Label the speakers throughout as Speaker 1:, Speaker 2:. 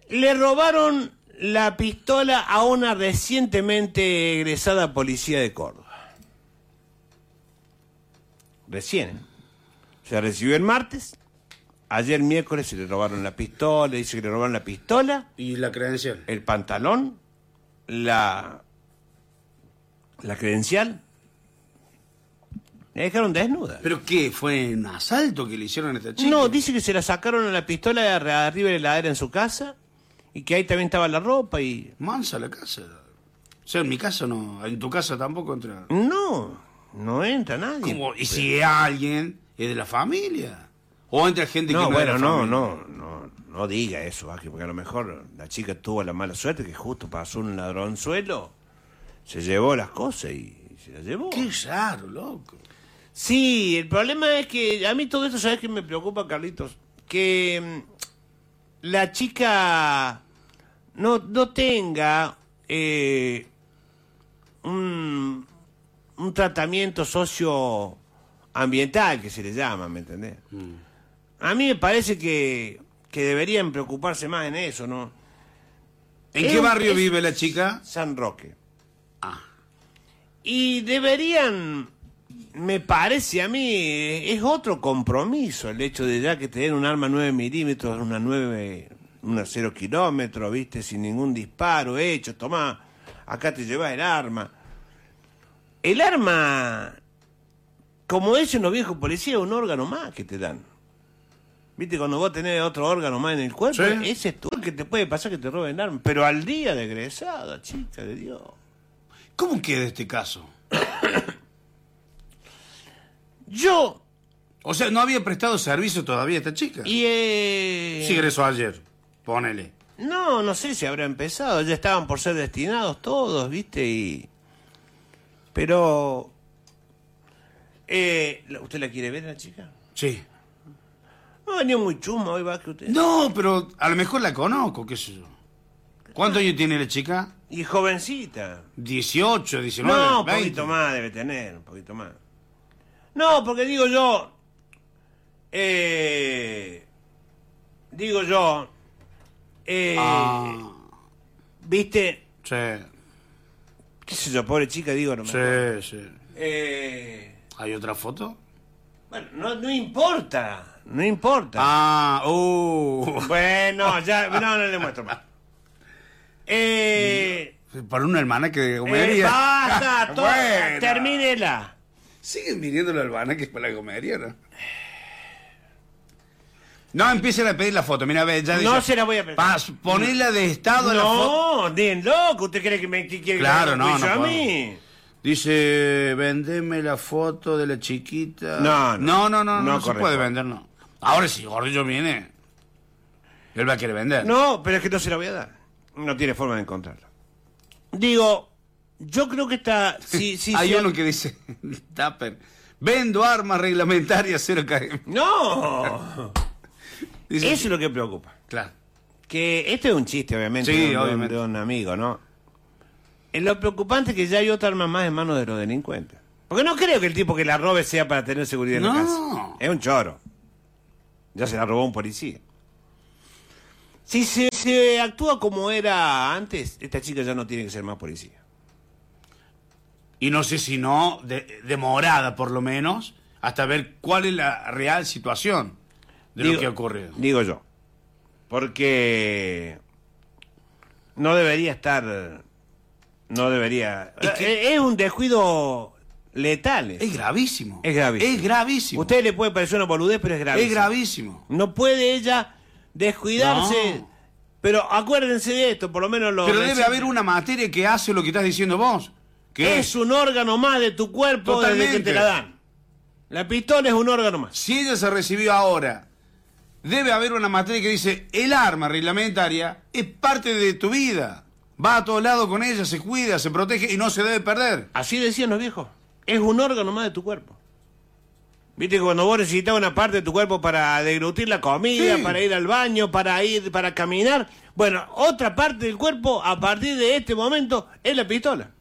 Speaker 1: Le robaron la pistola a una recientemente egresada policía de Córdoba. Recién. Se recibió el martes. Ayer miércoles se le robaron la pistola. Dice que le robaron la pistola.
Speaker 2: ¿Y la credencial?
Speaker 1: El pantalón. La credencial. La dejaron desnuda.
Speaker 2: ¿Pero qué? ¿Fue un asalto que le hicieron a esta chica?
Speaker 1: No, dice que se la sacaron a la pistola de arriba de la heladera en su casa. Y que ahí también estaba la ropa y...
Speaker 2: Mansa la casa. O sea, en mi casa no. En tu casa tampoco entra.
Speaker 1: No entra nadie.
Speaker 2: ¿Cómo? ¿Y si es alguien? ¿Es de la familia? ¿O entra gente que no
Speaker 1: bueno,
Speaker 2: es de la familia?
Speaker 1: no diga eso, Vázquez, porque a lo mejor la chica tuvo la mala suerte que justo pasó un ladronzuelo, se llevó las cosas y se las llevó.
Speaker 2: Qué raro, loco.
Speaker 1: Sí, el problema es que a mí todo esto, ¿sabes qué me preocupa, Carlitos? Que la chica no tenga un tratamiento socioambiental, que se le llama, ¿me entendés? A mí me parece que deberían preocuparse más en eso, ¿no?
Speaker 2: ¿En qué barrio vive la chica?
Speaker 1: San Roque.
Speaker 2: Ah.
Speaker 1: Y deberían, me parece a mí, es otro compromiso el hecho de ya que te den un arma 9 milímetros, una 0 kilómetros, ¿viste? Sin ningún disparo hecho, tomá, acá te llevas el arma. El arma, como dicen los viejos policías, es un órgano más que te dan. ¿Viste? Cuando vos tenés otro órgano más en el cuerpo,
Speaker 2: ¿sí?
Speaker 1: Ese es tú, que te puede pasar que te roben el arma. Pero al día de egresada, chica de Dios.
Speaker 2: ¿Cómo queda este caso?
Speaker 1: Yo...
Speaker 2: O sea, ¿no había prestado servicio todavía esta chica?
Speaker 1: Y
Speaker 2: sí, egresó ayer, ponele.
Speaker 1: No sé si habrá empezado. Ya estaban por ser destinados todos, ¿viste? Pero... ¿usted la quiere ver, la chica?
Speaker 2: Sí.
Speaker 1: No venía muy chusma hoy, va, que usted...
Speaker 2: No, pero a lo mejor la conozco, qué sé yo. ¿Cuántos años tiene la chica?
Speaker 1: Y jovencita.
Speaker 2: 18, 19,
Speaker 1: No, un
Speaker 2: 20.
Speaker 1: poquito más debe tener, un poquito más. No, porque digo yo... ¿Viste?
Speaker 2: Sí.
Speaker 1: ¿Qué sé yo, pobre chica, digo nomás?
Speaker 2: Sí. ¿Hay otra foto?
Speaker 1: Bueno, no importa. No importa. Bueno, ya, no le muestro más.
Speaker 2: Para una hermana que de comedia.
Speaker 1: Basta,
Speaker 2: Bueno.
Speaker 1: termínela.
Speaker 2: Siguen viniendo la hermana que es para la comedia, ¿no? No empiecen a pedir la foto, mira, ve, ya
Speaker 1: No
Speaker 2: dice,
Speaker 1: se la voy a pedir.
Speaker 2: Ponerla de estado en la foto.
Speaker 1: No, bien loco, ¿usted cree que me quiere
Speaker 2: Claro,
Speaker 1: dar
Speaker 2: no,
Speaker 1: juicio
Speaker 2: no
Speaker 1: a
Speaker 2: puedo.
Speaker 1: mí?
Speaker 2: Dice, vendeme la foto de la chiquita.
Speaker 1: No
Speaker 2: No se puede vender, no. Ahora si Gordillo viene, él va a querer vender.
Speaker 1: No, pero es que no se la voy a dar. No tiene forma de encontrarla. Digo, yo creo que está...
Speaker 2: Hay uno que dice, Tupper, vendo armas reglamentarias 0 km.
Speaker 1: ¡No!
Speaker 2: Dice,
Speaker 1: Eso es lo que preocupa.
Speaker 2: claro.
Speaker 1: Que este es un chiste, obviamente,
Speaker 2: Sí,
Speaker 1: de
Speaker 2: obviamente.
Speaker 1: un amigo, ¿no? Lo preocupante es que ya hay otra arma más en manos de los delincuentes. Porque no creo que el tipo que la robe sea para tener seguridad en la casa. Es un choro. Ya se la robó un policía. Si se actúa como era antes, esta chica ya no tiene que ser más policía.
Speaker 2: Y no sé si no, demorada por lo menos, hasta ver cuál es la real situación de lo que ha ocurrido.
Speaker 1: Digo yo. Porque no debería estar... No debería... Es un descuido letal.
Speaker 2: Es gravísimo.
Speaker 1: Es gravísimo.
Speaker 2: Es gravísimo.
Speaker 1: Usted le puede parecer una boludez, pero es gravísimo.
Speaker 2: Es gravísimo.
Speaker 1: No puede ella descuidarse.
Speaker 2: No.
Speaker 1: Pero acuérdense de esto, por lo menos lo...
Speaker 2: Pero debe haber una materia que hace lo que estás diciendo vos. Que
Speaker 1: Es un órgano más de tu cuerpo.
Speaker 2: Totalmente.
Speaker 1: Desde que te la dan. La pistola es un órgano más.
Speaker 2: Si ella se recibió ahora, debe haber una materia que dice el arma reglamentaria es parte de tu vida. Va a todos lados con ella, se cuida, se protege y no se debe perder.
Speaker 1: Así decían los viejos. Es un órgano más de tu cuerpo. Viste que cuando vos necesitas una parte de tu cuerpo para deglutir la comida,
Speaker 2: Sí.
Speaker 1: para ir al baño, para caminar. Bueno, otra parte del cuerpo, a partir de este momento, es la pistola.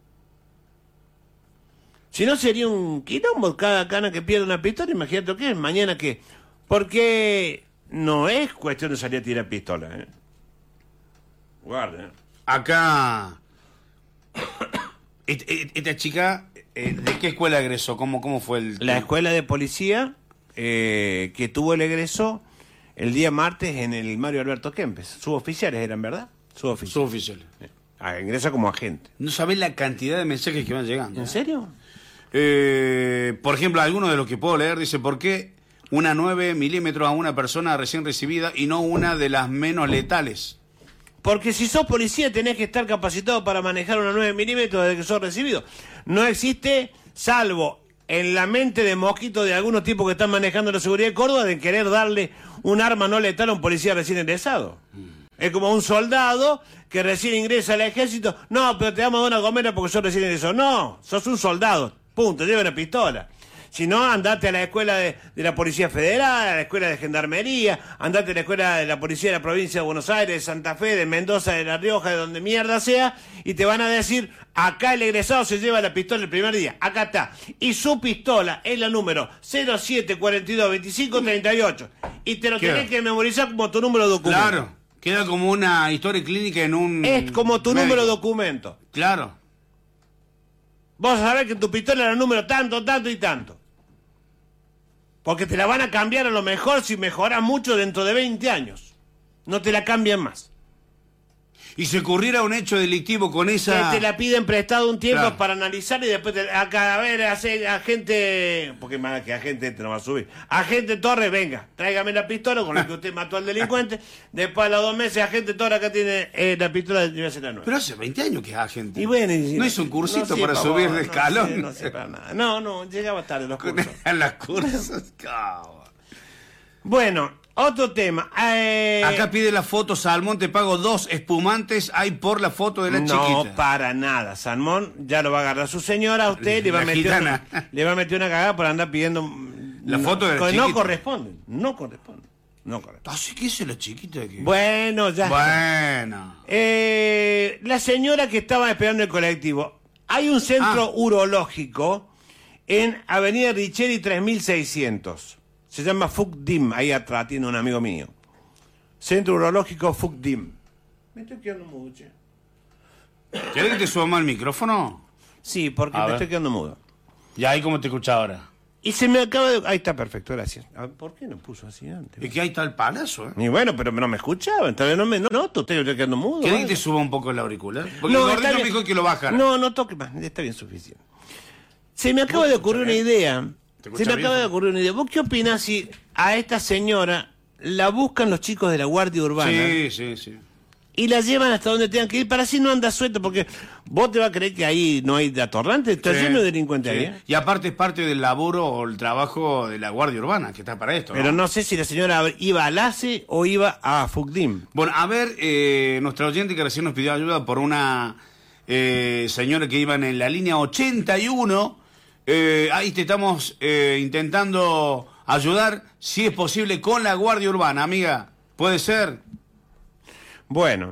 Speaker 1: Si no, sería un quilombo cada cana que pierde una pistola. Imagínate lo que es, mañana qué. Porque no es cuestión de salir a tirar pistola, ¿eh? Guarda.
Speaker 2: Acá, esta chica, ¿de qué escuela egresó? ¿Cómo fue el...?
Speaker 1: La escuela de policía que tuvo el egreso el día martes en el Mario Alberto Kempes. Suboficiales eran, ¿verdad?
Speaker 2: Suboficiales.
Speaker 1: Ingresa como agente.
Speaker 2: No sabés la cantidad de mensajes que van llegando.
Speaker 1: ¿En serio?
Speaker 2: Por ejemplo, algunos de los que puedo leer dice, ¿por qué una 9 milímetros a una persona recién recibida y no una de las menos letales?
Speaker 1: Porque si sos policía tenés que estar capacitado para manejar una 9 milímetros desde que sos recibido. No existe, salvo en la mente de mosquito de algunos tipos que están manejando la seguridad de Córdoba, de querer darle un arma no letal a un policía recién egresado. Es como un soldado que recién ingresa al ejército. No, pero te vamos a dar una gomera porque sos recién egresado. No, sos un soldado. Punto, lleva una pistola. Si no, andate a la escuela de la Policía Federal, a la escuela de Gendarmería, andate a la escuela de la Policía de la Provincia de Buenos Aires, de Santa Fe, de Mendoza, de La Rioja, de donde mierda sea, y te van a decir, acá el egresado se lleva la pistola el primer día, acá está. Y su pistola es la número 07422538. Y te lo tenés que memorizar como tu número de documento.
Speaker 2: Claro, queda como una historia clínica en un...
Speaker 1: Es como tu número de documento.
Speaker 2: Claro.
Speaker 1: Vos sabés que tu pistola era el número tanto, tanto y tanto. Porque te la van a cambiar a lo mejor si mejoras mucho dentro de 20 años. No te la cambian más.
Speaker 2: Y si ocurriera un hecho delictivo con esa...
Speaker 1: Que te la piden prestado un tiempo,
Speaker 2: claro,
Speaker 1: para analizar y después a ver, agente... Porque más que agente te no va a subir. Agente Torres, venga, tráigame la pistola con la que usted mató al delincuente. Después a los 2 meses, agente Torres acá tiene la pistola de la nueva.
Speaker 2: Pero hace 20 años que es agente.
Speaker 1: Y bueno,
Speaker 2: no hizo un cursito para subir de escalón.
Speaker 1: No sé para nada. No, llegaba tarde los cursos.
Speaker 2: En las cursos.
Speaker 1: Bueno, otro tema.
Speaker 2: Acá pide la foto Salmón, te pago 2 espumantes, hay por la foto de la chiquita.
Speaker 1: No, para nada. Salmón ya lo va a agarrar su señora, a usted le va a meter una cagada por andar pidiendo...
Speaker 2: La foto de la chiquita.
Speaker 1: No corresponde.
Speaker 2: Así que es la chiquita que...
Speaker 1: Bueno, ya.
Speaker 2: Bueno.
Speaker 1: La señora que estaba esperando el colectivo. Hay un centro urológico en Avenida Richeri 3600. Se llama FUCDIM, ahí atrás tiene un amigo mío. Centro Urológico FUCDIM. Me estoy quedando mudo, che.
Speaker 2: ¿Querés que te suba más el micrófono?
Speaker 1: Sí, porque me estoy quedando mudo.
Speaker 2: ¿Y ahí cómo te escucha ahora?
Speaker 1: Y se me acaba de... Ahí está, perfecto, gracias. A ver, ¿por qué no puso así antes?
Speaker 2: Es que ahí está el palazo, ¿eh?
Speaker 1: Y bueno, pero no me escuchaba, entonces no me noto, estoy quedando mudo.
Speaker 2: ¿Querés que te suba un poco el auricular? Porque el gordito me dijo que lo bajara.
Speaker 1: No toque más, está bien suficiente. Se me acaba de ocurrir una idea. ¿Vos qué opinás si a esta señora la buscan los chicos de la Guardia Urbana?
Speaker 2: Sí.
Speaker 1: Y la llevan hasta donde tengan que ir, para así no anda suelta, porque vos te vas a creer que ahí no hay atorrante, está lleno de delincuentes ahí, ¿eh?
Speaker 2: Y aparte es parte del laburo o el trabajo de la Guardia Urbana, que está para esto, ¿no?
Speaker 1: Pero no sé si la señora iba al ACE o iba a FUCDIM.
Speaker 2: Bueno, a ver, nuestra oyente que recién nos pidió ayuda por una señora que iba en la línea 81, ahí te estamos intentando ayudar, si es posible, con la Guardia Urbana, amiga. ¿Puede ser?
Speaker 1: Bueno,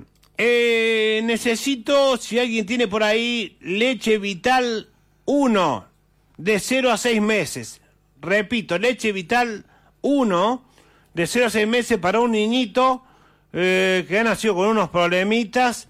Speaker 1: necesito, si alguien tiene por ahí, leche vital 1, de 0 a 6 meses. Repito, leche vital 1, de 0 a 6 meses para un niñito que ha nacido con unos problemitas.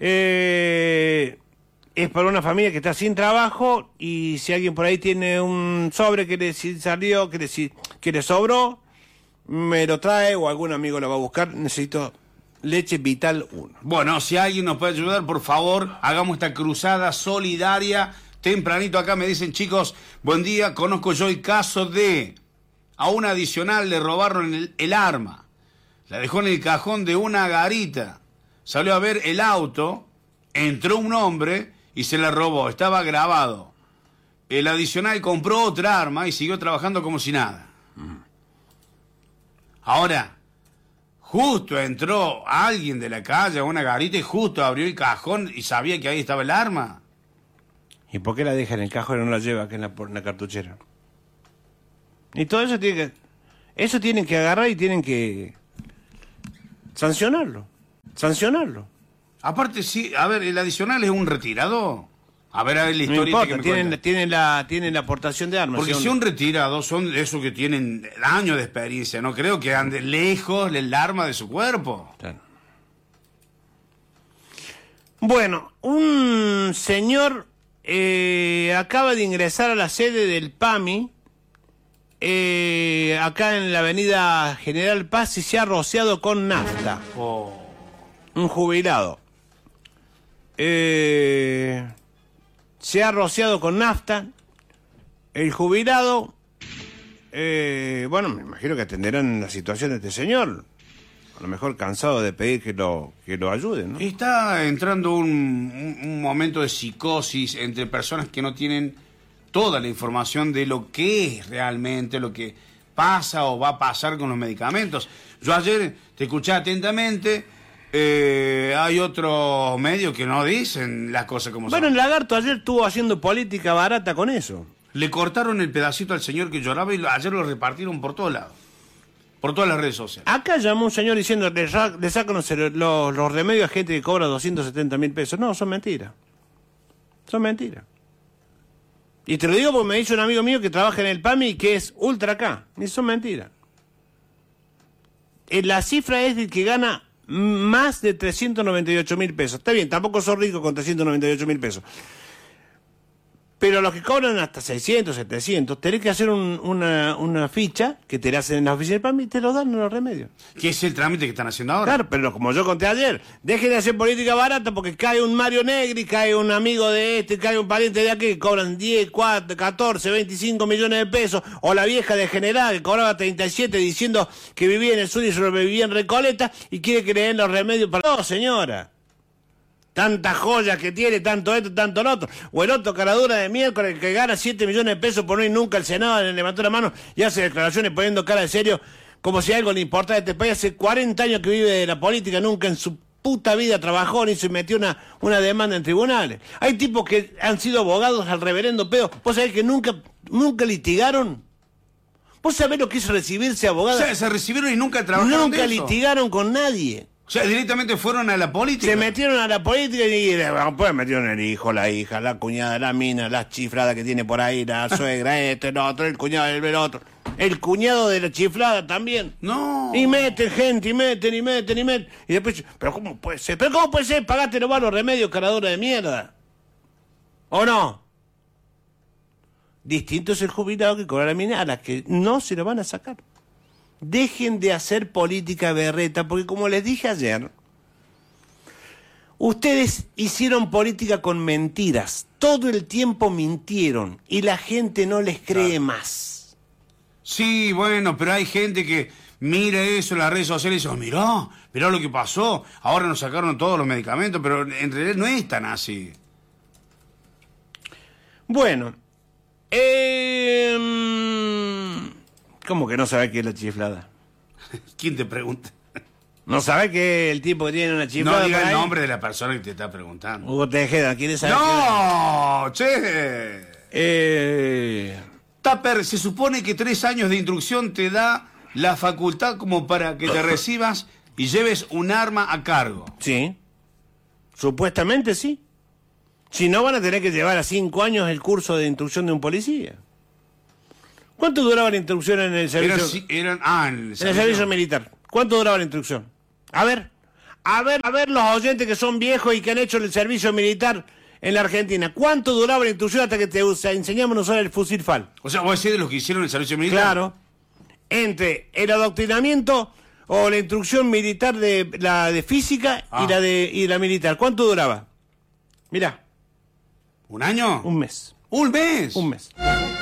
Speaker 1: Es para una familia que está sin trabajo, y si alguien por ahí tiene un sobre que le salió, que le sobró, me lo trae o algún amigo lo va a buscar. Necesito leche vital 1.
Speaker 2: Bueno, si alguien nos puede ayudar, por favor, hagamos esta cruzada solidaria. Tempranito acá me dicen, chicos, buen día, conozco yo el caso de... A una adicional le robaron el arma. La dejó en el cajón de una garita. Salió a ver el auto, entró un hombre y se la robó. Estaba grabado. El adicional compró otra arma y siguió trabajando como si nada. Ahora, justo entró alguien de la calle a una garita y justo abrió el cajón y sabía que ahí estaba el arma.
Speaker 1: ¿Y por qué la deja en el cajón y no la lleva acá en la cartuchera? Y todo eso tienen que agarrar y tienen que sancionarlo.
Speaker 2: Aparte, sí, a ver, el adicional es un retirado. A ver la
Speaker 1: No
Speaker 2: historia
Speaker 1: importa,
Speaker 2: que me
Speaker 1: tienen la aportación de armas.
Speaker 2: Porque si un retirado son de esos que tienen años de experiencia, no creo que ande lejos el arma de su cuerpo.
Speaker 1: Claro. Bueno, un señor acaba de ingresar a la sede del PAMI, acá en la avenida General Paz, y se ha rociado con nafta. Un jubilado. Se ha rociado con nafta. El jubilado, bueno, me imagino que atenderán la situación de este señor. A lo mejor cansado de pedir que lo ayuden, ¿no?
Speaker 2: Está entrando un momento de psicosis entre personas que no tienen toda la información de lo que es realmente, lo que pasa o va a pasar con los medicamentos. Yo ayer te escuché atentamente, hay otros medios que no dicen las cosas como son.
Speaker 1: Bueno, el Lagarto ayer estuvo haciendo política barata con eso.
Speaker 2: Le cortaron el pedacito al señor que lloraba y ayer lo repartieron por todos lados. Por todas las redes sociales. Acá
Speaker 1: llamó un señor diciendo le sacan los remedios a gente que cobra 270.000 pesos. No, son mentiras. Son mentiras. Y te lo digo porque me dice un amigo mío que trabaja en el PAMI y que es ultra acá. Y son mentiras. La cifra es de que gana más de 398.000 pesos. Está bien, tampoco sos rico con 398.000 pesos. Pero los que cobran hasta 600, 700, tenés que hacer una ficha que te la hacen en la oficina del PAMI y te lo dan en los remedios.
Speaker 2: ¿Qué es el trámite que están haciendo ahora?
Speaker 1: Claro, pero como yo conté ayer, dejen de hacer política barata porque cae un Mario Negri, cae un amigo de este, cae un pariente de aquí que cobran 10, 4, 14, 25 millones de pesos, o la vieja degenerada que cobraba 37 diciendo que vivía en el sur y sobrevivía en Recoleta y quiere que le den los remedios para... No, señora. Tantas joyas que tiene, tanto esto, tanto lo otro. O el otro caradura de miércoles que gana 7 millones de pesos por no ir nunca al Senado, le levantó la mano y hace declaraciones poniendo cara de serio, como si algo le importara a este país. Hace 40 años que vive de la política, nunca en su puta vida trabajó ni se metió una demanda en tribunales. Hay tipos que han sido abogados al reverendo pedo. ¿Vos sabés que nunca litigaron? ¿Vos sabés lo que es recibirse abogado?
Speaker 2: O sea, se recibieron y nunca trabajaron.
Speaker 1: Nunca litigaron con nadie.
Speaker 2: O sea, directamente fueron a la política.
Speaker 1: Se metieron a la política y después metieron el hijo, la hija, la cuñada, la mina, las chifladas que tiene por ahí, la suegra, el otro, el cuñado, el otro. El cuñado de la chiflada también.
Speaker 2: No.
Speaker 1: Y meten gente, y meten. Y después, ¿pero cómo puede ser? ¿Pero cómo puede ser? Pagaste nomás los remedios, caradora de mierda. ¿O no? Distinto es el jubilado que cobra la mina a la que no se lo van a sacar. Dejen de hacer política berreta, porque como les dije ayer, ustedes hicieron política con mentiras. Todo el tiempo mintieron y la gente no les cree más.
Speaker 2: Sí, bueno, pero hay gente que mira eso en las redes sociales y dice, mirá lo que pasó, ahora nos sacaron todos los medicamentos, pero en realidad no es tan así.
Speaker 1: Bueno, ¿cómo que no sabe qué es la chiflada?
Speaker 2: ¿Quién te pregunta?
Speaker 1: ¿No sabe que el tipo que tiene una chiflada?
Speaker 2: No diga el nombre de la persona que te está preguntando.
Speaker 1: Hugo Tejeda, ¿quiere saber?
Speaker 2: ¡No! ¡Che! Tupper, se supone que 3 años de instrucción te da la facultad como para que te recibas y lleves un arma a cargo.
Speaker 1: Sí. Supuestamente sí. Si no, van a tener que llevar a 5 años el curso de instrucción de un policía. ¿Cuánto duraba la instrucción en el servicio?
Speaker 2: En
Speaker 1: el servicio militar. ¿Cuánto duraba la instrucción? A ver los oyentes que son viejos y que han hecho el servicio militar en la Argentina. ¿Cuánto duraba la instrucción hasta que te enseñamos a usar el fusil FAL?
Speaker 2: O sea, vos decís de los que hicieron el servicio militar.
Speaker 1: Claro. Entre el adoctrinamiento o la instrucción militar de la de física y la militar. ¿Cuánto duraba? Mirá.
Speaker 2: ¿Un año?
Speaker 1: Un mes.
Speaker 2: ¿Un mes?
Speaker 1: Un mes.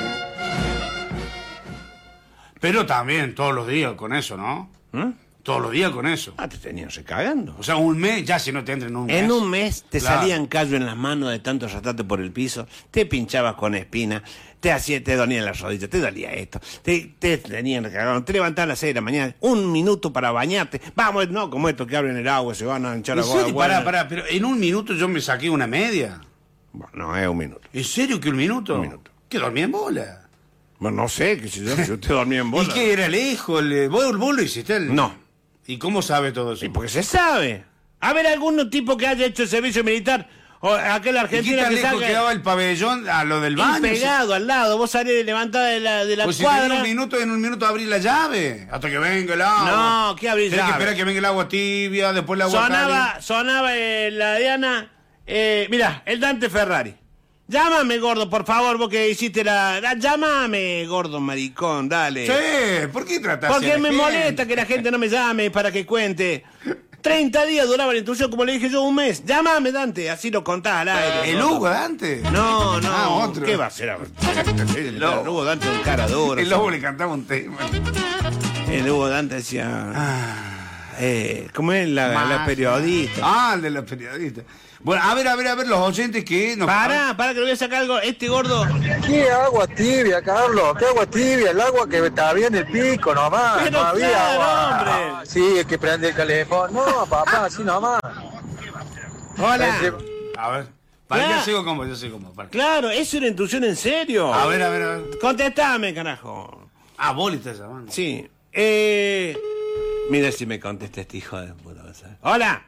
Speaker 2: Pero también todos los días con eso, ¿no? Todos los días con eso.
Speaker 1: Te tenían recagando.
Speaker 2: O sea, un mes, ya si no te entran en un mes.
Speaker 1: En un mes te salían callos en las manos de tanto arrastrarte por el piso, te pinchabas con espina, te dolían las rodillas, te dolía esto, te tenían recagando, te levantabas a las 6 de la mañana, 1 minuto para bañarte. Vamos, no como estos que abren el agua, se van a hinchar la boca.
Speaker 2: Pará, pero en 1 minuto yo me saqué una media.
Speaker 1: Bueno, no, es 1 minuto.
Speaker 2: ¿En serio que 1 minuto?
Speaker 1: 1 minuto.
Speaker 2: ¿Que dormía en bola?
Speaker 1: Bueno, no sé, que si usted dormía en bola.
Speaker 2: ¿Y qué era lejos? ¿Vos lo hiciste?
Speaker 1: No.
Speaker 2: ¿Y cómo sabe todo eso?
Speaker 1: Y porque se sabe. A ver, algún tipo que haya hecho el servicio militar, o aquel argentino
Speaker 2: que
Speaker 1: que
Speaker 2: salga... quedaba el pabellón a lo del baño?
Speaker 1: Pegado al lado, vos salís levantada de la
Speaker 2: pues
Speaker 1: cuadra.
Speaker 2: Si en un minuto abrir la llave, hasta que venga el agua.
Speaker 1: No, ¿qué abrir llave?
Speaker 2: Tienes que esperar que venga el agua tibia, después el agua caliente.
Speaker 1: Sonaba la diana Mirá, el Dante Ferrari. Llámame, gordo, por favor, vos que hiciste llámame, gordo maricón, dale.
Speaker 2: Sí, ¿por qué tratás
Speaker 1: Porque
Speaker 2: a la
Speaker 1: me
Speaker 2: gente?
Speaker 1: molesta que la gente no me llame para que cuente. 30 días duraba la instrucción, como le dije yo, un mes. Llámame, Dante, así lo contás al aire.
Speaker 2: ¿El Hugo Dante?
Speaker 1: No,
Speaker 2: Ah, otro.
Speaker 1: ¿Qué va a ser? El
Speaker 2: Lobo.
Speaker 1: Hugo Dante un cara duro.
Speaker 2: El Lobo le cantaba un tema.
Speaker 1: El Hugo Dante decía... ¿cómo es la
Speaker 2: Más.
Speaker 1: periodista?
Speaker 2: Ah, el de los periodistas. Bueno, a ver, los oyentes que nos...
Speaker 1: Para que le voy a sacar algo. Este gordo...
Speaker 3: ¿Qué agua tibia, Carlos? ¿Qué agua tibia? El agua que estaba bien el pico nomás.
Speaker 1: Pero
Speaker 3: no había
Speaker 1: claro,
Speaker 3: agua.
Speaker 1: hombre.
Speaker 3: Sí, es que prende el calefón. No, papá, así nomás.
Speaker 1: Hola.
Speaker 2: A ver, para,
Speaker 1: Ya.
Speaker 2: yo sigo como, para.
Speaker 1: Claro, eso era intrusión en serio.
Speaker 2: A ver.
Speaker 1: Contestame, carajo.
Speaker 2: Ah, vos le estás llamando.
Speaker 1: Sí. Mira si me contesta este hijo de puta. ¿Sabes? Hola.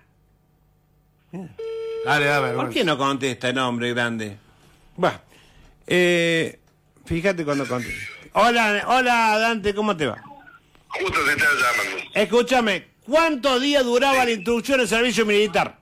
Speaker 2: Dale, a ver.
Speaker 1: ¿Por
Speaker 2: bueno.
Speaker 1: qué no contesta el hombre grande? Va. Fíjate cuando contesta. Hola, Dante, ¿cómo te va?
Speaker 4: Justo te están llamando.
Speaker 1: Escúchame, ¿cuántos días duraba la instrucción en servicio militar?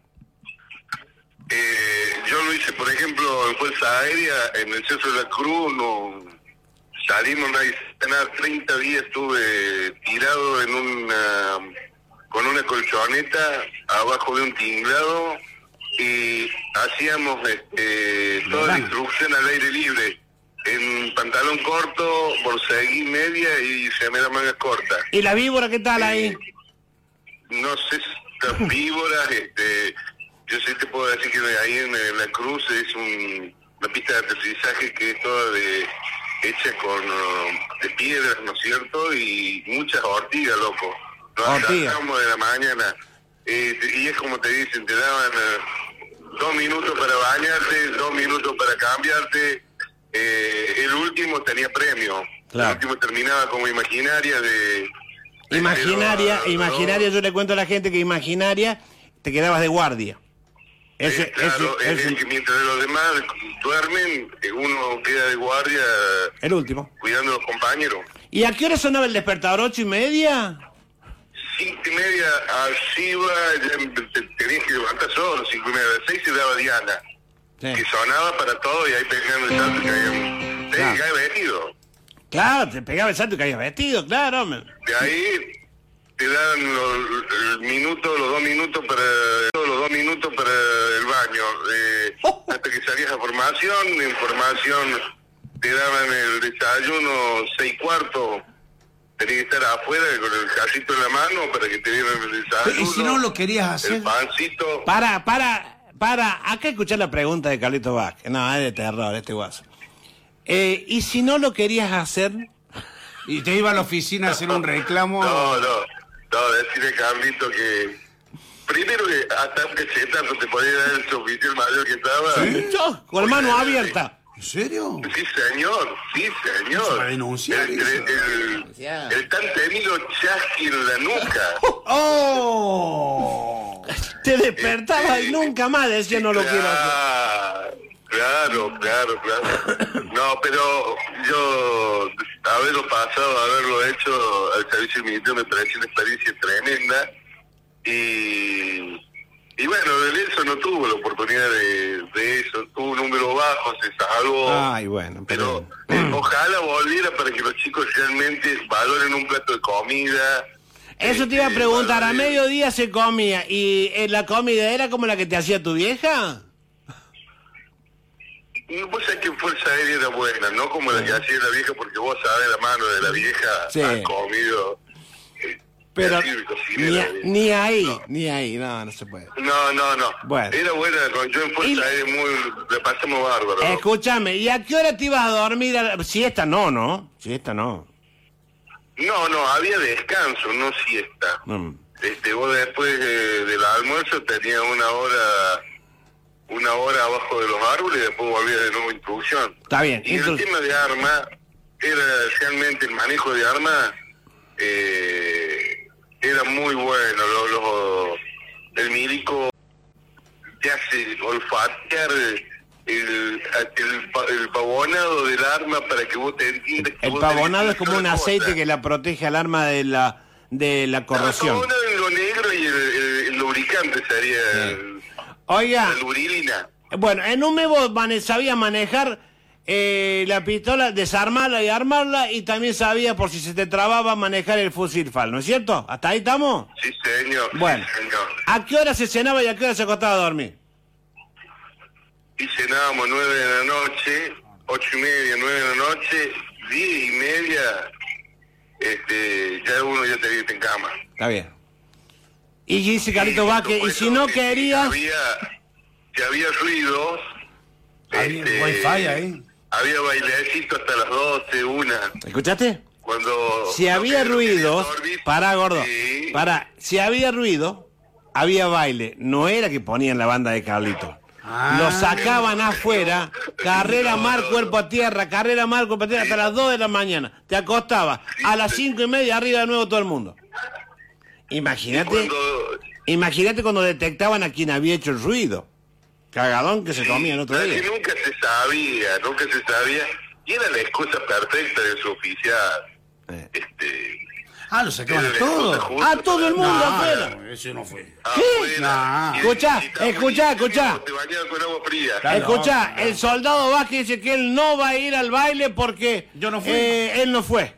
Speaker 4: Yo lo hice, por ejemplo, en Fuerza Aérea, en el Centro de la Cruz, salimos a cenar 30 días, estuve tirado con una colchoneta abajo de un tinglado y hacíamos toda la instrucción al aire libre, en pantalón corto, borseguí media y remera mangas cortas.
Speaker 1: ¿Y la víbora qué tal ahí?
Speaker 4: No sé si las víboras, yo sí te puedo decir que ahí en la Cruz es una pista de aterrizaje que es toda hecha con de piedras, ¿no es cierto? Y muchas ortigas, loco. Nos
Speaker 1: Ortigas.
Speaker 4: arrancamos de la mañana y es como te dicen, te daban 2 minutos para bañarte, 2 minutos para cambiarte. El último tenía premio.
Speaker 1: Claro.
Speaker 4: El último terminaba como imaginaria de...
Speaker 1: Imaginaria, yo le cuento a la gente que imaginaria te quedabas de guardia.
Speaker 4: Claro, es que mientras los demás duermen, uno queda de guardia
Speaker 1: el último.
Speaker 4: cuidando a los compañeros.
Speaker 1: ¿Y a qué hora sonaba el despertador? ¿8:30?
Speaker 4: 5:30 arriba, tenías que levantar solo, 5:30, 6 se daba Diana,
Speaker 1: Sí.
Speaker 4: que sonaba para todo y ahí pegaban el salto y caían. Sí,
Speaker 1: Claro.
Speaker 4: cae vestido.
Speaker 1: Claro, te pegaba el salto y caías vestido, claro, hombre.
Speaker 4: De ahí te dan los 2 minutos para el baño, hasta que salías a formación. En formación te daban el desayuno 6:15, tenías que estar afuera con el carrito en la mano para que te dieran el desayuno.
Speaker 2: Y si no lo querías hacer...
Speaker 4: El pancito.
Speaker 1: Para, acá escuchar la pregunta de Carlito Vázquez. No, es de terror este guaso. ¿Y si no lo querías hacer?
Speaker 2: Y te iba a la oficina a hacer un reclamo...
Speaker 4: No, decirle a Carlito que primero que hasta un cachetazo te podía dar el oficial mayor que estaba.
Speaker 1: Yo, con mano abierta.
Speaker 2: ¿En serio?
Speaker 4: Sí, señor.
Speaker 2: Para denunciar
Speaker 4: El tan temido chasqui en la nuca.
Speaker 2: ¡Oh!
Speaker 1: Te despertabas y nunca más decía no lo quiero hacer.
Speaker 4: Claro. No, pero yo haberlo pasado, haberlo hecho al servicio militar me pareció una experiencia tremenda y bueno, eso no tuvo la oportunidad de eso, tuvo un número bajo, se salvó.
Speaker 1: Ay, bueno,
Speaker 4: pero ojalá volviera para que los chicos realmente valoren un plato de comida.
Speaker 1: Eso te iba a preguntar, a
Speaker 4: valoren-
Speaker 1: mediodía se comía y la comida era como la que te hacía tu vieja.
Speaker 4: No, vos sabés que en Fuerza Aérea era buena, no como la que hacía la vieja, porque vos sabés la mano de la vieja,
Speaker 1: Sí.
Speaker 4: has comido.
Speaker 1: Pero
Speaker 4: así de cocinera,
Speaker 1: ni ahí, no se puede.
Speaker 4: No.
Speaker 1: Bueno.
Speaker 4: Era buena, yo en Fuerza Aérea la pasamos bárbaro. ¿no?
Speaker 1: Escúchame, ¿y a qué hora te ibas a dormir? Siesta no. Siesta no.
Speaker 4: No, había descanso, no siesta.
Speaker 1: Mm.
Speaker 4: Vos después del almuerzo tenías una hora abajo de los árboles y después volvías de nuevo a instrucción.
Speaker 1: Está bien.
Speaker 4: Y
Speaker 1: Entonces,
Speaker 4: el tema de arma, era realmente el manejo de arma, era muy bueno. El milico te hace olfatear el pavonado del arma para que vos te entiendas. que
Speaker 1: el
Speaker 4: vos
Speaker 1: pavonado
Speaker 4: tenés
Speaker 1: es como un
Speaker 4: otra
Speaker 1: aceite
Speaker 4: cosa.
Speaker 1: que la protege al arma de la corrosión.
Speaker 4: El pavonado en lo negro y el lubricante sería...
Speaker 1: Oiga,
Speaker 4: La lurilina.
Speaker 1: bueno, en un mes vos sabías manejar la pistola, desarmarla y armarla, y también sabías, por si se te trababa, manejar el fusil FAL, ¿no es cierto? ¿Hasta ahí estamos?
Speaker 4: Sí, señor.
Speaker 1: Bueno,
Speaker 4: Sí, señor.
Speaker 1: ¿a qué hora se cenaba y a qué hora se acostaba a dormir?
Speaker 4: Y cenábamos 9 de la noche, 8:30, 9 de la noche, 10:30, ya uno ya te viste en cama.
Speaker 1: Está bien. Y dice Carlito Vázquez, y si no querías...
Speaker 4: Si había ruidos,
Speaker 2: ¿Había wifi ahí?
Speaker 4: había bailecito hasta las 12, 1.
Speaker 1: ¿Escuchaste?
Speaker 4: Cuando...
Speaker 1: Si había ruidos, pará, gordo,
Speaker 4: Sí.
Speaker 1: pará, si había ruido, había baile, no era que ponían la banda de Carlito. Lo sacaban afuera, carrera mar, cuerpo a tierra, carrera mar, cuerpo a tierra, hasta las 2 de la mañana. Te acostabas, a las 5:30 arriba de nuevo todo el mundo. Imagínate cuando detectaban a quien había hecho el ruido. Cagadón que se comía el otro día.
Speaker 4: Que nunca se sabía, y era la excusa perfecta de su oficial.
Speaker 2: Lo sacaban a todos.
Speaker 1: ¡A todo el mundo afuera!
Speaker 2: Eso no fue.
Speaker 1: Escuchá.
Speaker 4: Te bañaban con agua fría.
Speaker 1: Escuchá, el soldado Vázquez dice que él no va a ir al baile porque
Speaker 2: Yo no fui.
Speaker 1: Él no fue.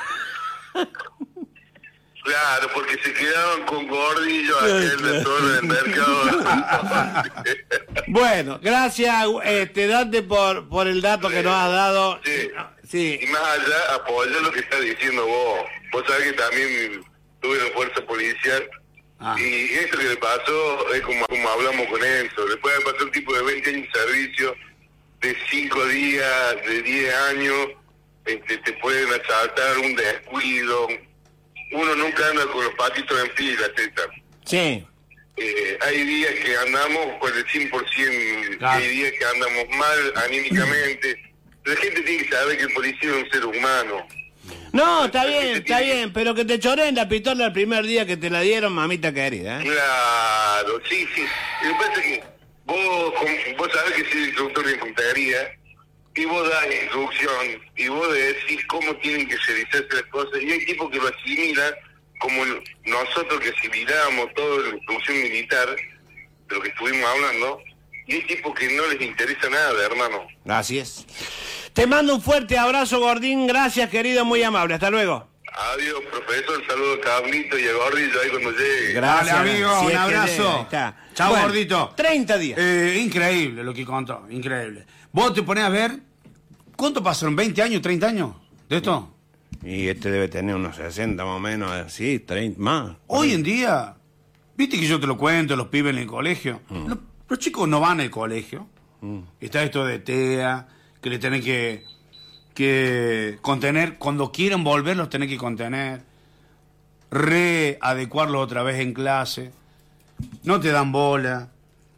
Speaker 4: Claro, porque se quedaban con Gordillo aquel de todo el mercado.
Speaker 1: Bueno, gracias, Dante, por el dato que nos has dado.
Speaker 4: Sí.
Speaker 1: Sí.
Speaker 4: Y más allá, apoya lo que estás diciendo vos. Vos sabés que también estuve en fuerza policial. Y esto que le pasó es como hablamos con Enzo. Después de pasar un tipo de 20 años de servicio, de 5 días, de 10 años, te pueden asaltar un descuido. Uno nunca anda con los patitos en fila, César.
Speaker 1: Sí.
Speaker 4: Hay días que andamos con el 100%,
Speaker 2: Claro.
Speaker 4: hay días que andamos mal anímicamente. La gente tiene que saber que el policía es un ser humano.
Speaker 1: No, está bien, pero que te choreen la pistola el primer día que te la dieron, mamita querida, ¿eh?
Speaker 4: Claro, sí. Lo que pasa es que vos sabés que soy instructor de infantería, y vos das instrucción, y vos decís cómo tienen que realizarse las cosas, y hay tipos que lo asimilan como nosotros que asimilamos toda la instrucción militar, de lo que estuvimos hablando, y hay tipos que no les interesa nada, hermano.
Speaker 1: Así es. Te mando un fuerte abrazo, Gordín. Gracias, querido, muy amable. Hasta luego.
Speaker 4: Adiós, profesor, saludo a Carlito y a Gordillo ahí cuando llegue.
Speaker 1: Gracias,
Speaker 2: Dale, amigo,
Speaker 1: si
Speaker 2: un
Speaker 1: es que
Speaker 2: abrazo.
Speaker 1: llega, está.
Speaker 2: Chao,
Speaker 1: Bueno,
Speaker 2: Gordito.
Speaker 1: 30 días.
Speaker 2: Increíble lo que contó, increíble. Vos te ponés a ver, ¿cuánto pasaron? ¿20 años, 30 años de esto?
Speaker 1: Y debe tener unos 60 más o menos, sí, 30 más.
Speaker 2: Hoy en día, viste que yo te lo cuento, los pibes en el colegio. Los chicos no van al colegio. Está esto de TEA, que le tenés que contener. Cuando quieren volver, los tenés que contener. Readecuarlos otra vez en clase. No te dan bola.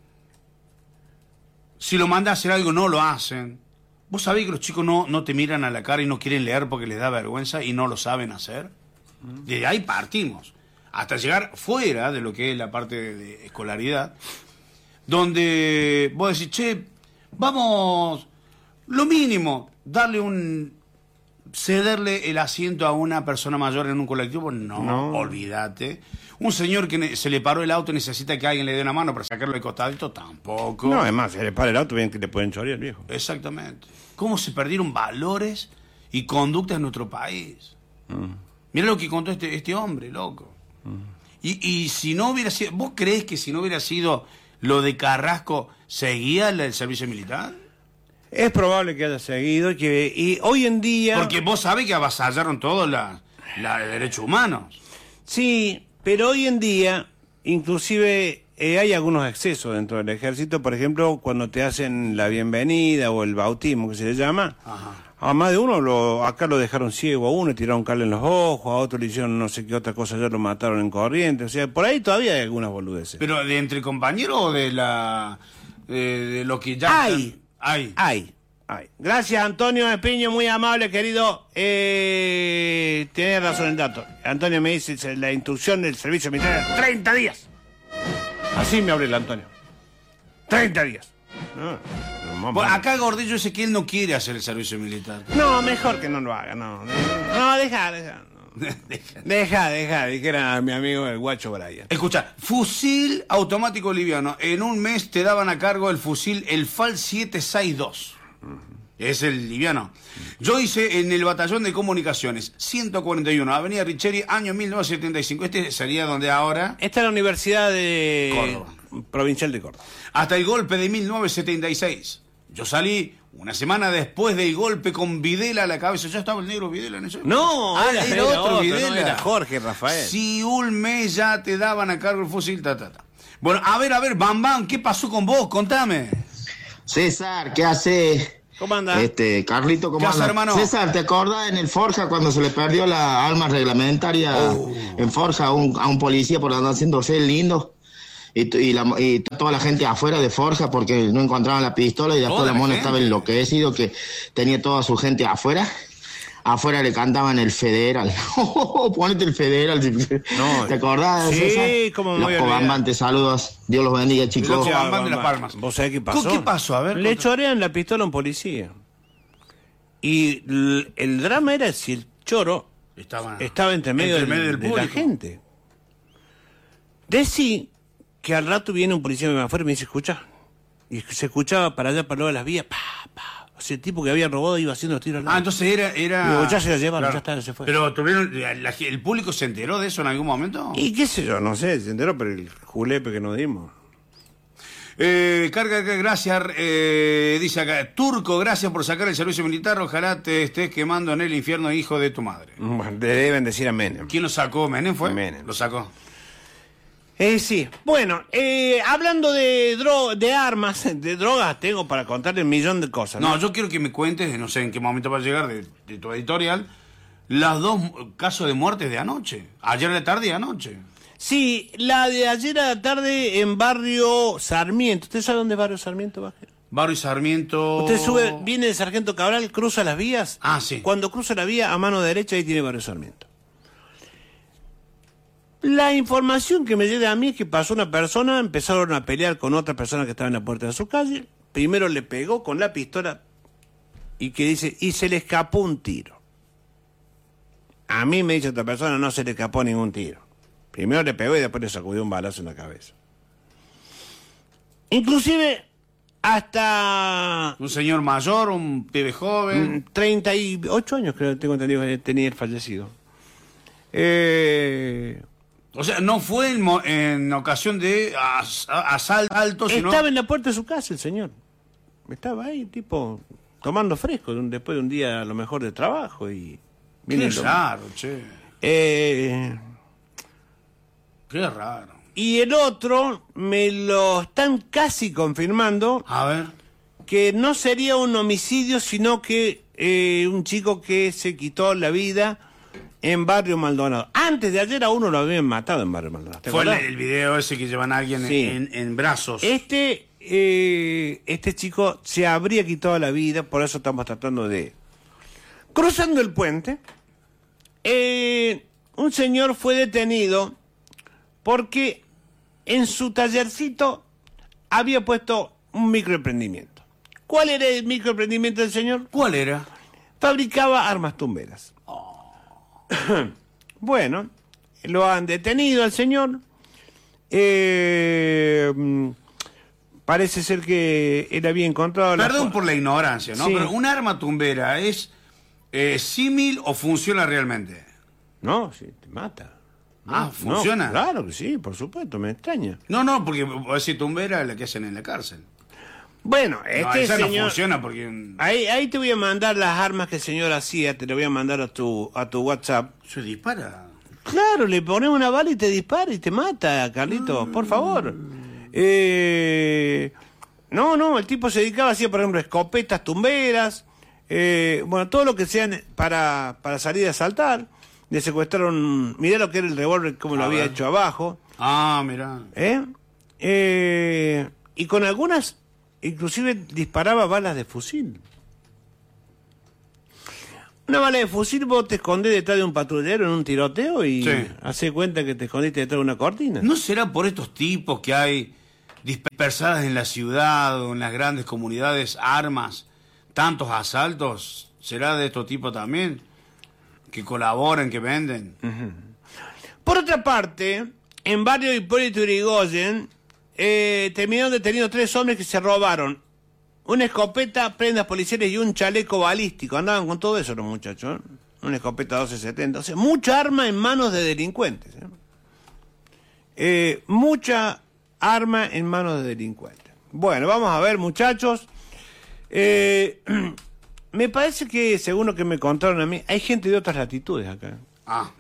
Speaker 2: Si lo mandas a hacer algo, no lo hacen. ¿Vos sabés que los chicos no te miran a la cara y no quieren leer porque les da vergüenza y no lo saben hacer? De ahí partimos. Hasta llegar fuera de lo que es la parte de escolaridad, donde vos decís, che, vamos, lo mínimo, cederle el asiento a una persona mayor en un colectivo, no. Olvídate. Un señor que se le paró el auto y necesita que alguien le dé una mano para sacarlo de costadito, tampoco.
Speaker 1: No, además, se le para el auto, bien que le pueden chorear, viejo.
Speaker 2: Exactamente. ¿Cómo se perdieron valores y conductas en nuestro país? Mira lo que contó este hombre, loco. Y si no hubiera sido... ¿Vos creés que si no hubiera sido lo de Carrasco, seguía el servicio militar?
Speaker 1: Es probable que haya seguido, y hoy en día...
Speaker 2: Porque vos sabés que avasallaron todos los derechos humanos.
Speaker 1: Sí, pero hoy en día, inclusive, hay algunos excesos dentro del ejército. Por ejemplo, cuando te hacen la bienvenida o el bautismo, que se le llama, a más de uno, acá lo dejaron ciego a uno, tiraron cal en los ojos, a otro le hicieron no sé qué otra cosa, ya lo mataron en corriente. O sea, por ahí todavía hay algunas boludeces.
Speaker 2: ¿Pero de entre compañeros o de lo que ya...
Speaker 1: Hay. Gracias, Antonio Espiño, muy amable, querido. Tenés razón el dato. Antonio me dice la instrucción del servicio militar es 30 días. Así me habló el Antonio. 30 días.
Speaker 2: Bueno, acá Gordillo dice que él no quiere hacer el servicio militar.
Speaker 1: No, mejor que no lo haga, no. No, deja. Deja, dijera a mi amigo el guacho Brian.
Speaker 2: Escucha, fusil automático liviano. En un mes te daban a cargo el fusil, el FAL 762. Es el liviano. Yo hice en el batallón de comunicaciones, 141, Avenida Richeri, año 1975. Este sería donde ahora...
Speaker 1: Esta es la Universidad de
Speaker 2: Córdoba.
Speaker 1: Provincial de Córdoba.
Speaker 2: Hasta el golpe de 1976. Yo salí una semana después del golpe con Videla a la cabeza. ¿Ya estaba el negro Videla en ese?
Speaker 1: No, era otro
Speaker 2: Videla.
Speaker 1: no, era Jorge Rafael.
Speaker 2: Si un mes ya te daban a cargo el fusil, Bueno, a ver, Bam, ¿qué pasó con vos? Contame.
Speaker 5: César, ¿qué haces?
Speaker 1: ¿Cómo andás?
Speaker 5: Carlito, ¿cómo
Speaker 2: ¿Qué haces,
Speaker 5: andas?
Speaker 2: hermano?
Speaker 5: César, ¿te acordás en el Forja cuando se le perdió la arma reglamentaria en Forja a un policía por andar haciéndose el lindo? Y toda la gente afuera de Forja porque no encontraban la pistola y después la mona estaba enloquecido que tenía toda su gente afuera. Afuera le cantaban el Federal. Ponete el Federal.
Speaker 1: No,
Speaker 5: ¿te acordás,
Speaker 1: sí,
Speaker 5: César?
Speaker 1: cómo me voy a
Speaker 5: Los
Speaker 1: olvidar.
Speaker 5: Cobambantes, saludos. Dios los bendiga, chicos.
Speaker 2: Los Cobambantes de Las Palmas.
Speaker 1: ¿Vos sabés qué pasó?
Speaker 2: ¿Qué pasó? A ver.
Speaker 1: Le chorean la pistola a un policía. Y el drama era si el choro estaba entre medio
Speaker 2: del
Speaker 1: de la
Speaker 2: público.
Speaker 1: gente. Decí que al rato viene un policía de afuera y me dice, escucha. Y se escuchaba para allá, para luego de las vías, O sea, el tipo que había robado iba haciendo los tiros al lado.
Speaker 2: Entonces era...
Speaker 1: Digo, ya se la llevaron,
Speaker 2: Claro.
Speaker 1: ya está, se fue.
Speaker 2: Pero ¿el público se enteró de eso en algún momento?
Speaker 1: Y qué sé yo, no sé, se enteró, pero el julepe que nos dimos.
Speaker 2: Carga, gracias, dice acá, Turco, gracias por sacar el servicio militar, ojalá te estés quemando en el infierno, hijo de tu madre.
Speaker 1: Bueno, le deben decir a Menem.
Speaker 2: ¿Quién lo sacó? ¿Menem fue?
Speaker 1: Menem.
Speaker 2: Lo sacó.
Speaker 1: Sí, bueno, hablando de armas, de drogas, tengo para contarle un millón de cosas.
Speaker 2: No, yo quiero que me cuentes, no sé en qué momento va a llegar de tu editorial, las dos casos de muertes de anoche, ayer de tarde y anoche.
Speaker 1: Sí, la de ayer a la tarde en Barrio Sarmiento. ¿Usted sabe dónde es Barrio Sarmiento, Baje?
Speaker 2: Barrio Sarmiento...
Speaker 1: Usted sube, viene de Sargento Cabral, cruza las vías.
Speaker 2: Ah, sí.
Speaker 1: Cuando cruza la vía, a mano derecha, ahí tiene Barrio Sarmiento. La información que me llega a mí es que pasó una persona, empezaron a pelear con otra persona que estaba en la puerta de su calle. Primero le pegó con la pistola y que dice, y se le escapó un tiro. A mí me dice otra persona, no se le escapó ningún tiro. Primero le pegó y después le sacudió un balazo en la cabeza. Inclusive, hasta...
Speaker 2: Un señor mayor, un pibe joven...
Speaker 1: 38 años creo que tengo entendido que tenía el fallecido.
Speaker 2: O sea, no fue en ocasión de asalto, sino...
Speaker 1: Estaba en la puerta de su casa el señor. Estaba ahí, tipo, tomando fresco después de un día a lo mejor de trabajo y...
Speaker 2: Qué raro, che. Qué raro.
Speaker 1: Y el otro me lo están casi confirmando
Speaker 2: A ver.
Speaker 1: que no sería un homicidio, sino que un chico que se quitó la vida en Barrio Maldonado. Antes de ayer a uno lo habían matado en Barrio Maldonado. ¿Te
Speaker 2: Fue
Speaker 1: acordás?
Speaker 2: el video ese que llevan a alguien
Speaker 1: Sí.
Speaker 2: en brazos.
Speaker 1: Este chico se habría quitado la vida, por eso estamos tratando de... Cruzando el puente, un señor fue detenido porque en su tallercito había puesto un microemprendimiento. ¿Cuál era el microemprendimiento del señor?
Speaker 2: ¿Cuál era?
Speaker 1: Fabricaba armas tumberas. Bueno, lo han detenido al señor. Parece ser que él había encontrado...
Speaker 2: Perdón por la ignorancia, ¿no?
Speaker 1: Sí.
Speaker 2: Pero ¿un arma tumbera es símil o funciona realmente?
Speaker 1: No, sí, te mata.
Speaker 2: Ah, ¿funciona?
Speaker 1: No, claro que sí, por supuesto, me extraña.
Speaker 2: No, porque si tumbera es la que hacen en la cárcel.
Speaker 1: Bueno,
Speaker 2: No,
Speaker 1: este
Speaker 2: esa
Speaker 1: señor...
Speaker 2: no funciona porque...
Speaker 1: Ahí te voy a mandar las armas que el señor hacía, te lo voy a mandar a tu WhatsApp.
Speaker 2: Se dispara.
Speaker 1: Claro, le pones una bala y te dispara y te mata, Carlito, por favor. No, el tipo se dedicaba, hacía por ejemplo escopetas tumberas, bueno, todo lo que sean para salir a asaltar. Le secuestraron, mirá lo que era el revólver, como lo había hecho abajo.
Speaker 2: Ah, mirá.
Speaker 1: Y con algunas, inclusive disparaba balas de fusil. Una bala de fusil vos te escondés detrás de un patrullero en un tiroteo y
Speaker 2: Sí.
Speaker 1: hace cuenta que te escondiste detrás de una cortina.
Speaker 2: ¿No será por estos tipos que hay dispersadas en la ciudad o en las grandes comunidades armas, tantos asaltos? ¿Será de estos tipos también? Que colaboran, que venden.
Speaker 1: Por otra parte, en barrio Hipólito Yrigoyen, terminaron detenidos 3 hombres que se robaron una escopeta, prendas policiales y un chaleco balístico. Andaban con todo eso los muchachos, ¿eh? Una escopeta 1270. O sea, mucha arma en manos de delincuentes. Mucha arma en manos de delincuentes. Bueno, vamos a ver, muchachos. Me parece que, según lo que me contaron a mí, hay gente de otras latitudes acá.
Speaker 2: Ah.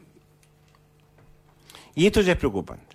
Speaker 1: Y esto ya es preocupante.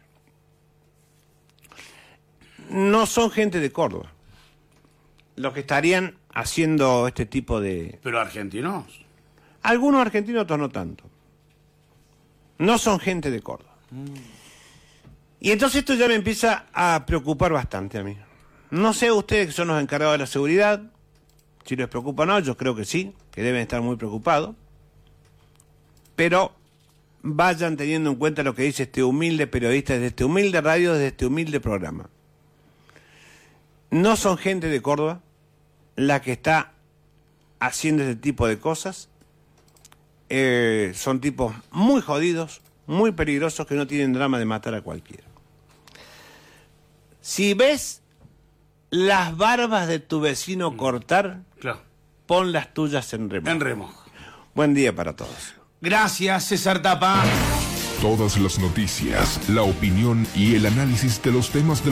Speaker 1: No son gente de Córdoba los que estarían haciendo este tipo de...
Speaker 2: Pero argentinos.
Speaker 1: Algunos argentinos, otros no tanto. No son gente de Córdoba. Y entonces esto ya me empieza a preocupar bastante a mí. No sé ustedes que son los encargados de la seguridad, si les preocupa o no, yo creo que sí, que deben estar muy preocupados. Pero vayan teniendo en cuenta lo que dice este humilde periodista desde este humilde radio, desde este humilde programa. No son gente de Córdoba la que está haciendo este tipo de cosas. Son tipos muy jodidos, muy peligrosos, que no tienen drama de matar a cualquiera. Si ves las barbas de tu vecino cortar,
Speaker 2: Claro.
Speaker 1: pon las tuyas en remojo.
Speaker 2: En remojo.
Speaker 1: Buen día para todos.
Speaker 2: Gracias, César Tapa.
Speaker 6: Todas las noticias, la opinión y el análisis de los temas de